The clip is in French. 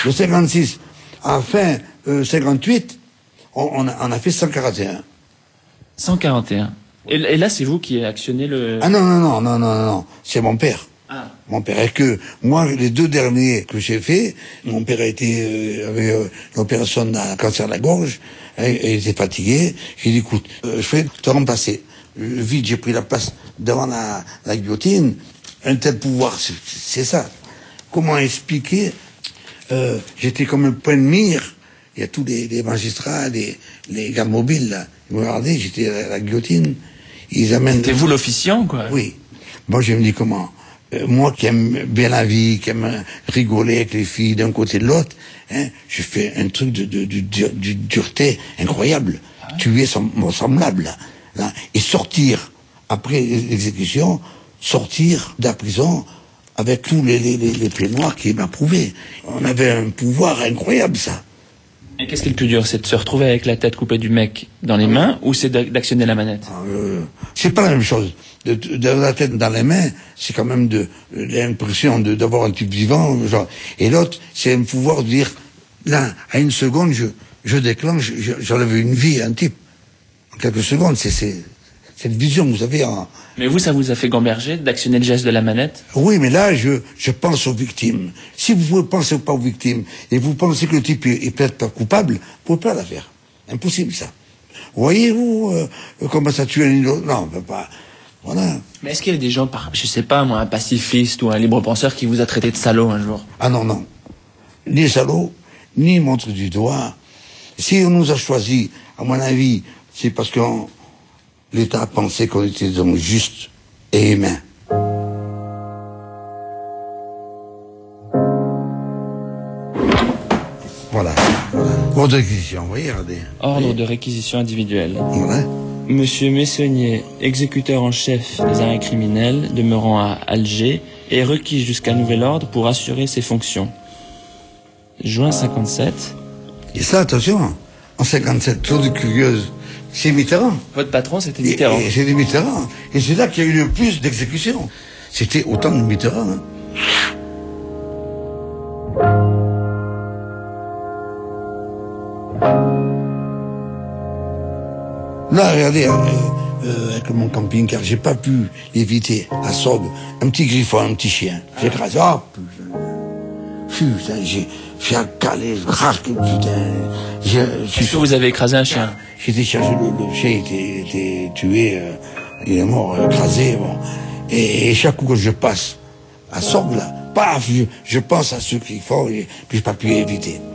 De 56 à fin 58, on a fait 141. 141. Et là, c'est vous qui actionnez le... Ah non, c'est mon père. Ah. Mon père. Et que moi, les 2 derniers que j'ai fait, mon père a été avait une opération d'un cancer de la gorge, et il était fatigué. J'ai dit, écoute, je vais te remplacer. Vite, j'ai pris la place devant la guillotine. Un tel pouvoir, c'est ça. Comment expliquer j'étais comme un point de mire. Il y a tous les magistrats, les gardes mobiles, là. Ils me regardaient, j'étais à la guillotine. Ils amènent... C'était vous l'officiant, quoi? Oui. Moi, je me dis comment moi qui aime bien la vie, qui aime rigoler avec les filles d'un côté et de l'autre, hein, je fais un truc de dureté incroyable. Tuer mon semblable, là. Et sortir, après l'exécution, sortir de la prison avec tous les plaidoirs qui m'approuvaient. On avait un pouvoir incroyable, ça. Et qu'est-ce qui est le plus dur? C'est de se retrouver avec la tête coupée du mec dans les mains, ou c'est d'actionner la manette? C'est pas la même chose. De la tête dans les mains, c'est quand même l'impression d'avoir un type vivant, genre. Et l'autre, c'est un pouvoir de dire, là, à une seconde, je déclenche, j'enlève une vie à un type. En quelques secondes, c'est cette vision que vous avez en... Mais vous, ça vous a fait gamberger d'actionner le geste de la manette? Oui, mais là, je pense aux victimes. Si vous ne pensez pas aux victimes, et vous pensez que le type est peut-être pas coupable, vous ne pouvez pas la faire. Impossible, ça. Voyez-vous comment ça tue un autre? Non, on ne peut pas. Voilà. Mais est-ce qu'il y a des gens, je sais pas moi, un pacifiste ou un libre penseur qui vous a traité de salaud un jour? Ah non. Ni salaud, ni montre du doigt. Si on nous a choisis, à mon avis, c'est parce que l'État a pensé qu'on était donc juste et humain. Voilà. Ordre de réquisition, vous voyez, regardez. Ordre de réquisition individuelle. Voilà. Monsieur Messonnier, exécuteur en chef des arrêts criminels, demeurant à Alger, est requis jusqu'à nouvel ordre pour assurer ses fonctions. Juin 57. Et ça, attention, en 57, chose curieuse, c'est Mitterrand. Votre patron, c'était Mitterrand. Et c'est Mitterrand. Et c'est là qu'il y a eu le plus d'exécutions. C'était au temps de Mitterrand. Hein. Là, regardez, avec mon camping-car, j'ai pas pu éviter à Sorgue un petit griffon, un petit chien. J'ai écrasé, oh putain, j'ai calé, putain. Est-ce que vous avez écrasé un chien? J'étais chargé, le chien était tué, il est mort, écrasé, bon. Et chaque coup que je passe à Sorgue, là, paf, je pense à ceux qui font, et puis j'ai pas pu éviter.